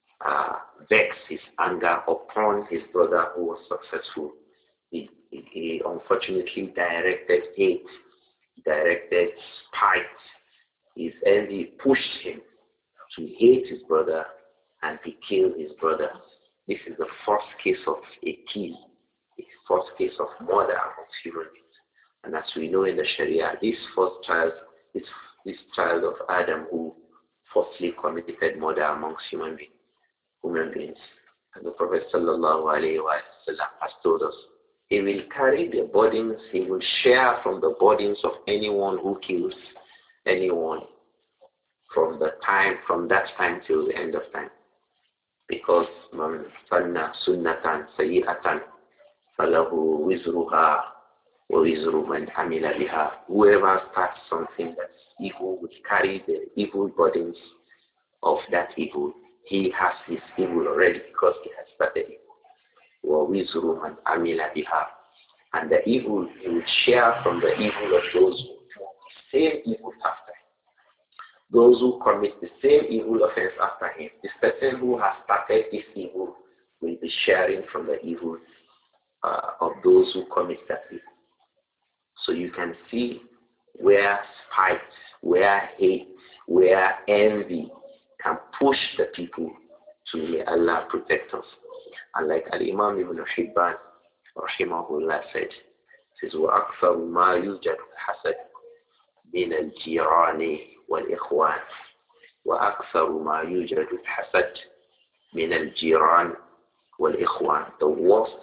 vex his anger upon his brother who was successful. He unfortunately directed hate, directed spite. His envy pushed him to hate his brother and he killed his brother. This is the first case of a kill, the first case of murder amongst human beings. And as we know in the Sharia, this first child, this child of Adam who firstly committed murder amongst human beings. And the Prophet sallallahu alaihi wasallam has told us, he will carry the burdens, he will share from the burdens of anyone who kills anyone from that time till the end of time. Because man sanna sunnatan sayyi'atan falahu wizruha wa wizru man amila biha. Whoever starts something that's evil will carry the evil burdens of that evil. He has his evil already because he has started evil. Wa wizru man amila biha. And the evil, he will share from the evil of those who do the same evil after him. Those who commit the same evil offense after him. This person who has started this evil will be sharing from the evil of those who commit that evil. So you can see where spite, where hate, where envy can push the people to may Allah protect us. And like Al-Imam Ibn Hibban, rahimahullah said, says, وَأَكْثَرُ مَا يُوجَدُ الْحَسَدُ مِنَ الْجِيرَانِ وَالْإِخْوَانِ وَأَكْثَرُ مَا يُوجَدُ الْحَسَدُ مِنَ الْجِيرَانِ وَالْإِخْوَانِ. The worst,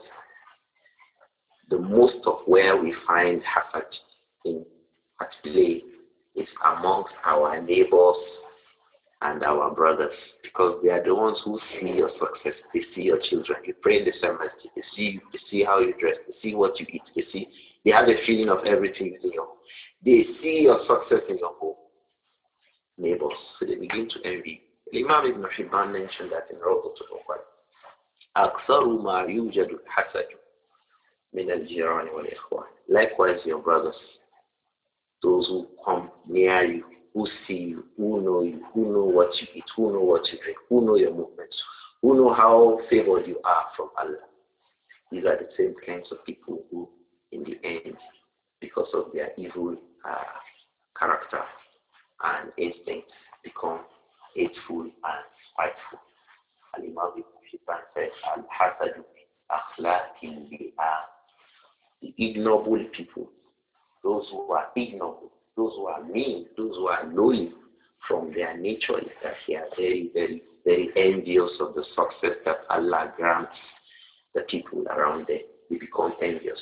the most of where we find hasad at play is amongst our neighbors and our brothers, because they are the ones who see your success. They see your children. You pray in the same masjid. They see how you dress. They see what you eat. They have a feeling of everything in your home. They see your success in your home. Neighbors, so they begin to envy. Imam Ibn Hibban mentioned that in Rawdatul Uqad. أكثر ما يوجد الحسد من الجيران والإخوان. Likewise, your brothers, those who come near you, who see you, who know what you eat, who know what you drink, who know your movements, who know how favored you are from Allah. These are the same kinds of people who, in the end, because of their evil character and instincts, become hateful and spiteful. Al-Imam Ibn Hibban said, Al-Hasadu akhlaqin bi'ah. The ignoble people, those who are ignoble, those who are mean, those who are lowly from their nature, is that they are very, very, very envious of the success that Allah grants the people around them. They become envious.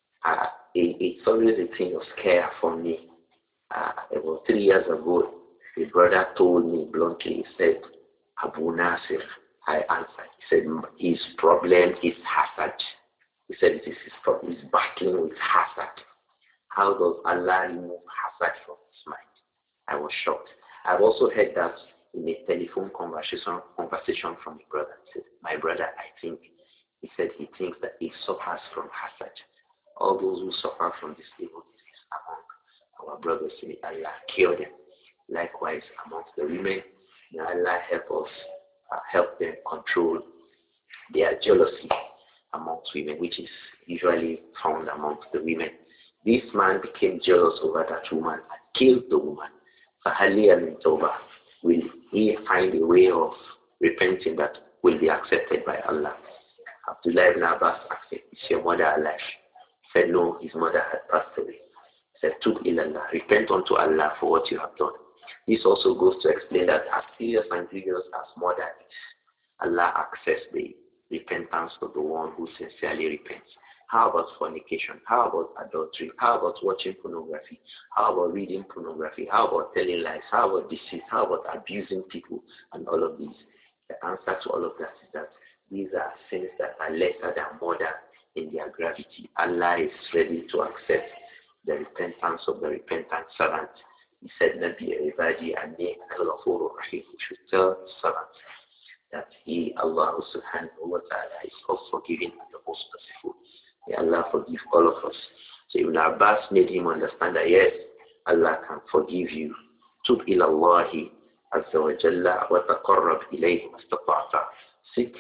It's always a thing of scare for me. About 3 years ago, a brother told me bluntly, he said, Abu Nasir, I answered. He said, his problem is hazard. He said, it is his problem. He's battling with hazard. How does Allah remove hazard from his mind? I was shocked. I've also heard that in a telephone conversation from a brother. He said, my brother, he said he thinks that he suffers from hazard. All those who suffer from this evil disease among our brothers, may Allah cure them. Likewise, amongst the women, may Allah help them control their jealousy amongst women, which is usually found amongst the women. This man became jealous over that woman and killed the woman. فَهَلِيَ مِنْ تَوْبَةٍ. Will he find a way of repenting that will be accepted by Allah? Abdullah ibn Abbas asked him, is your mother alive? He said, no, his mother had passed away. He said, Tub ilallah, repent unto Allah for what you have done. This also goes to explain that as serious and grievous as murder is, Allah accepts the repentance of the one who sincerely repents. How about fornication? How about adultery? How about watching pornography? How about reading pornography? How about telling lies? How about deceit? How about abusing people? And all of these. The answer to all of that is that these are sins that are lesser than murder in their gravity. Allah is ready to accept the repentance of the repentant servant. He said, Nabi Ibadi Anni Al-Ghafur Rahim. We should tell servants that He, Allah subhanahu wa ta'ala, is all forgiving and the most merciful. May Allah forgive all of us. So Ibn Abbas made him understand that yes, Allah can forgive you. Tub ilallahi azza wa jalla wa taqarrab ilayhi mastata'ta. Seek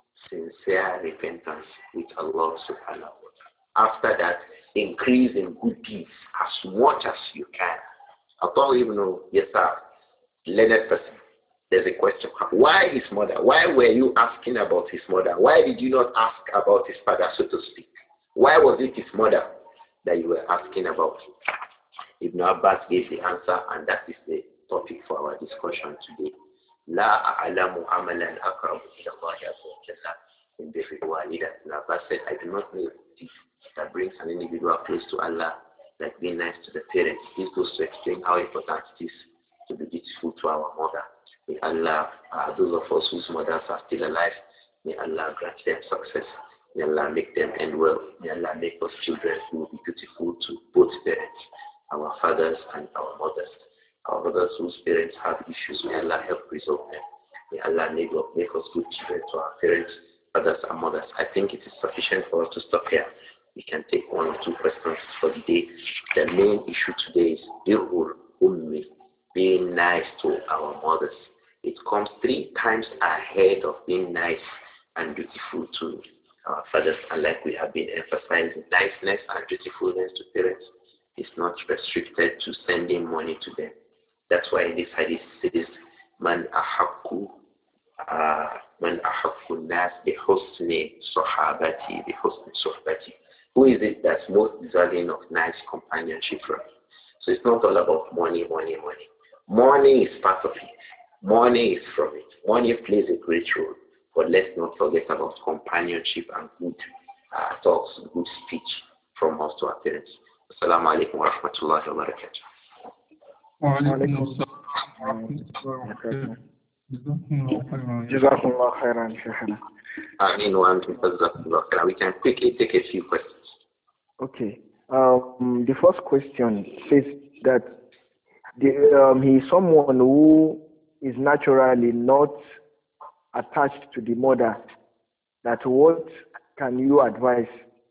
sincere repentance with Allah subhanahu wa ta'ala. After that, increase in good deeds as much as you can. Although even though, yes sir, learned person, there's a question. Why his mother? Why were you asking about his mother? Why did you not ask about his father, so to speak? Why was it his mother that you were asking about? Ibn Abbas gave the answer, and that is the topic for our discussion today. La a'lamu amalan aqrabu ila Allah azza wa jalla min birri walida. Ibn Abbas said, I do not know if that brings an individual close to Allah like being nice to the parents. This goes to explain how important it is to be dutiful to our mother. May Allah, those of us whose mothers are still alive, may Allah grant them success. May Allah make them end well. May Allah make us children who will be dutiful to both parents, our fathers and our mothers. Our mothers whose parents have issues, may Allah help resolve them. May Allah make us good children to our parents, fathers and mothers. I think it is sufficient for us to stop here. We can take 1 or 2 questions for the day. The main issue today is birrul ummi, being nice to our mothers. It comes 3 times ahead of being nice and dutiful to our fathers. And like we have been emphasizing, niceness and dutifulness to parents is not restricted to sending money to them. That's why in this hadith it says, Man ahakku nas bi husni sahabati bi husni suhbati. Who is it that's most deserving of nice companionship from me? So it's not all about money. Money is part of it. Money is from it. Money plays a great role. But let's not forget about companionship and good talks, good speech from us to our parents. Assalamu alaikum wa rahmatullahi wa barakatuh. Wa alaikum assalam. Jazakumullah khairan, Shaykhana. We can quickly take a few questions. Okay. The first question says that he is someone who is naturally not attached to the mother. That what can you advise?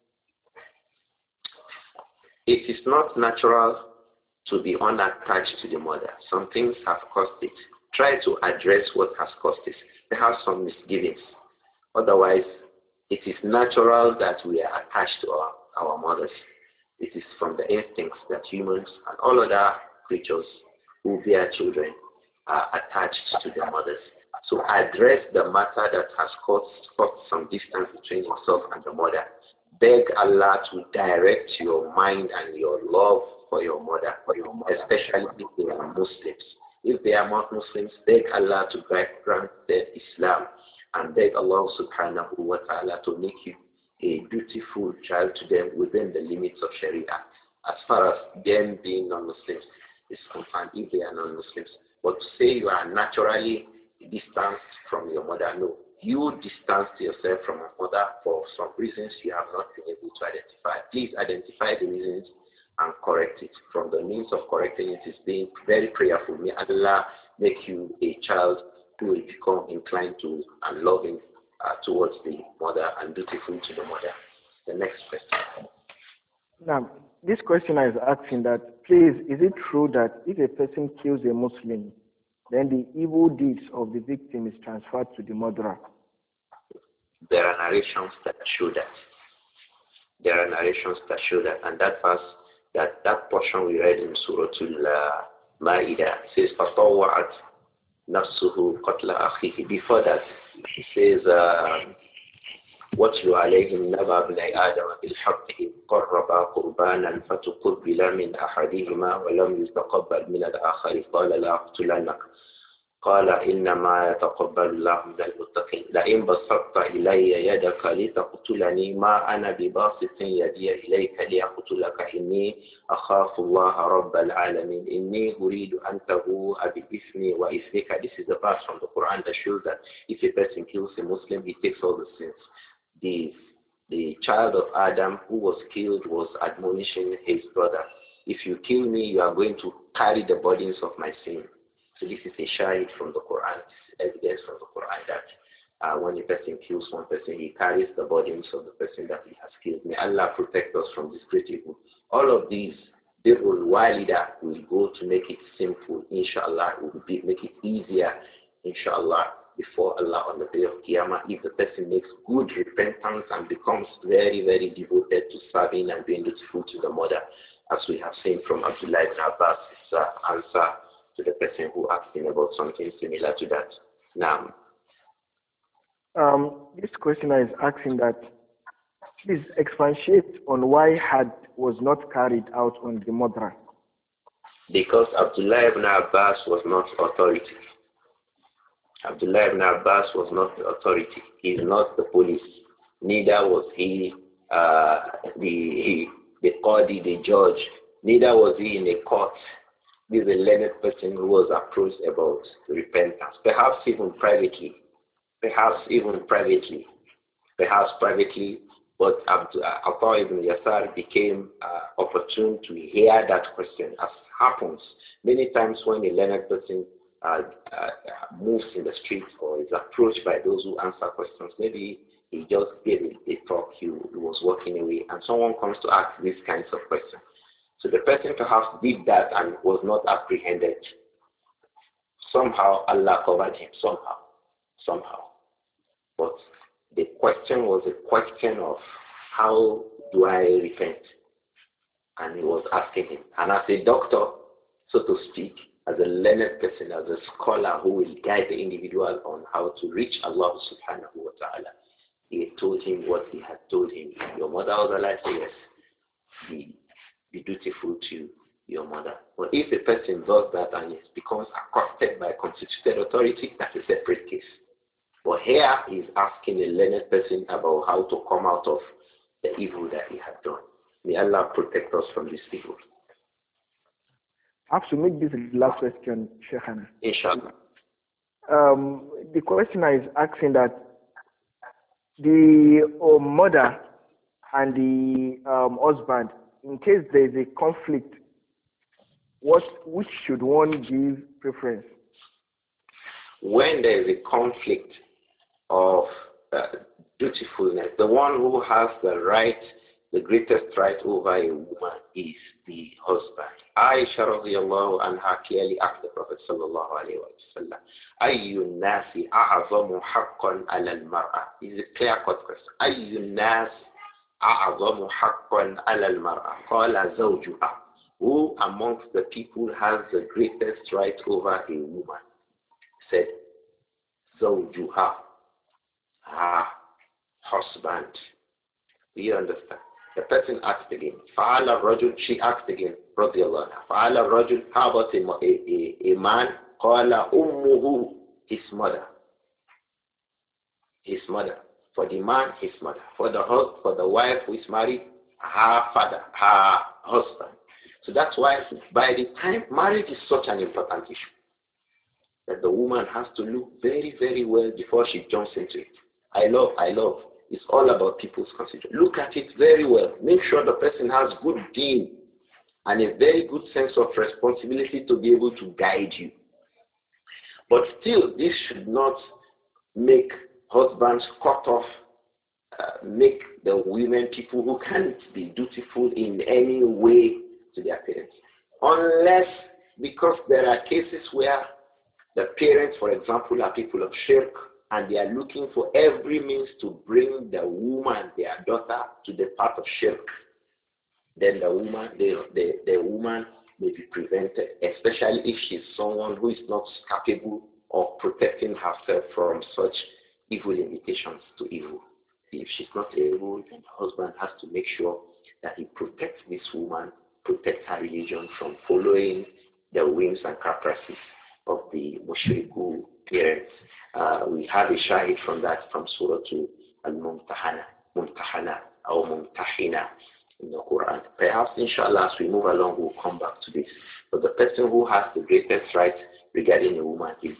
It is not natural to be unattached to the mother. Some things have caused it. Try to address what has caused it. Perhaps some misgivings. Otherwise, it is natural that we are attached to our mothers. It is from the instincts that humans and all other creatures who bear children are attached to their mothers. So address the matter that has caused some distance between yourself and the mother. Beg Allah to direct your mind and your love for your mother, especially if they are Muslims. If they are not Muslims, beg Allah to grant them Islam and beg Allah subhanahu wa ta'ala to make you a dutiful child to them within the limits of Sharia. As far as them being non-Muslims is concerned, if they are non-Muslims. But to say you are naturally distanced from your mother, no. You distanced yourself from your mother for some reasons you have not been able to identify. Please identify the reasons and correct it. From the means of correcting it is being very prayerful. May Allah make you a child who will become inclined to and loving towards the mother and dutiful to the mother. The next question. Now, this questioner is asking that, please, is it true that if a person kills a Muslim, then the evil deeds of the victim is transferred to the murderer? There are narrations that show that. And that verse, that portion we read in Surah Al-Ma'idah says, فَطَوَّعَتْ نَفْسُهُ قَتْلَ أَخِيهِ. Before that, he says, وَاتْلُ عَلَيْهِمْ نَبَأَ ابْنَيْ آدَمَ بِالْحَقِّ إِذْ قَرَّبَا قُرْبَانًا فَتُقُبِّلَ مِنْ أَحَدِهِمَا وَلَمْ يُتَقَبَّلْ مِنَ الْآخَرِ قَالَ لَأَقْتُلَنَّكَ قال إنما يتقبل الله من المتقين لئن بسطت إلي يدك لتقتلني ما أنا بباسط يدي إليك لأقتلك إني أخاف الله رب العالمين إني أريد أن تبوء بإثمي وإثمك. This is a verse from the Quran that shows that if a person kills a Muslim, he takes all the sins. The child of Adam who was killed was admonishing his brother, if you kill me, you are going to carry the burdens of my sin. So this is a shahid from the Quran, evidence from the Quran that when a person kills one person, he carries the burdens of the person that he has killed. May Allah protect us from this great evil. All of these, Birrul Walida will go to make it simple, inshallah. It will make it easier, inshallah, before Allah on the day of Qiyamah, if the person makes good repentance and becomes very, very devoted to serving and being dutiful to the mother, as we have seen from Abdullah ibn Abbas' answer to the person who asked him about something similar to that. Now, this questioner is asking that, please expatiate on why Had was not carried out on the murderer. Because Abdullah ibn Abbas was not authority. Abdullah ibn Abbas was not the authority. He is not the police. Neither was he the qadi, the judge. Neither was he in a court. This is a learned person who was approached about repentance. Perhaps privately, but Atta ibn Yasar became opportune to hear that question, as happens many times when a learned person moves in the street or is approached by those who answer questions. Maybe he just gave a talk, he was walking away, and someone comes to ask these kinds of questions. So the person perhaps did that and was not apprehended. Somehow Allah covered him, somehow. But the question was a question of how do I repent? And he was asking him. And as a doctor, so to speak, as a learned person, as a scholar who will guide the individual on how to reach Allah subhanahu wa ta'ala, he told him what he had told him. Your mother was alive, so yes, be dutiful to your mother. But if a person does that and it becomes accosted by constituted authority, that's a separate case. But here he's asking a learned person about how to come out of the evil that he had done. May Allah protect us from this evil. I have to make this the last question, Sheikhana. Inshallah. The questioner is asking that the mother and the husband, in case there is a conflict, which should one give preference? When there is a conflict of dutifulness, the one who has the greatest right over a woman is the husband. Aisha radiallahu anha clearly asked the Prophet sallallahu alayhi wa sallam, Ayyu nasi a'azamu haqqan ala al-mar'a? This is a clear-cut question. Ayyu nasi a'azamu haqqan ala al-mar'a? Qala zawjuha. Who amongst the people has the greatest right over a woman? Said, zawjuha. Husband. Do you understand? The person asked again. Fa'ala rajul, she asked again. Radiallahu anha. Fa'ala rajul, how about a man? Qala ummuhu, his mother. His mother. For the man, his mother. For the wife who is married, her father, her husband. So that's why by the time marriage is such an important issue that the woman has to look very, very well before she jumps into it. I love. It's all about people's consideration. Look at it very well. Make sure the person has good deen and a very good sense of responsibility to be able to guide you. But still, this should not make husbands cut off, make the women people who can't be dutiful in any way to their parents. Unless, because there are cases where the parents, for example, are people of shirk, and they are looking for every means to bring the woman, their daughter, to the path of shirk. Then the woman may be prevented, especially if she's someone who is not capable of protecting herself from such evil invitations to evil. If she's not able, then the husband has to make sure that he protects this woman, protects her religion from following the whims and caprices of the mushriku parents. We have a shahid from that from Surah Al-Mumtahana, or Mumtahina in the Quran. Perhaps, inshallah, as we move along, we'll come back to this. But the person who has the greatest right regarding a woman is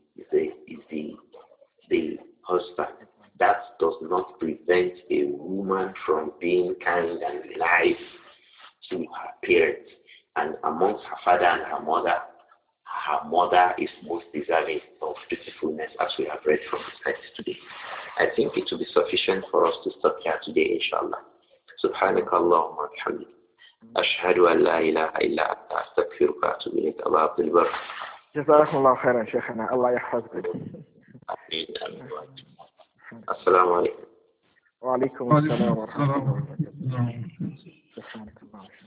the husband. That does not prevent a woman from being kind and nice to her parents. And amongst her father and her mother is most deserving of dutifulness, as we have read from the text today. I think it will be sufficient for us to stop here today, inshallah. سبحانك اللهم وبحمدك أشهد أن لا إله إلا أنت أستغفرك وأتوب إليك أبا عبد البر. جزاكم الله خيرا شيخنا الله يحفظك. السلام عليكم. وعليكم السلام ورحمة الله وبركاته. سبحانك اللهم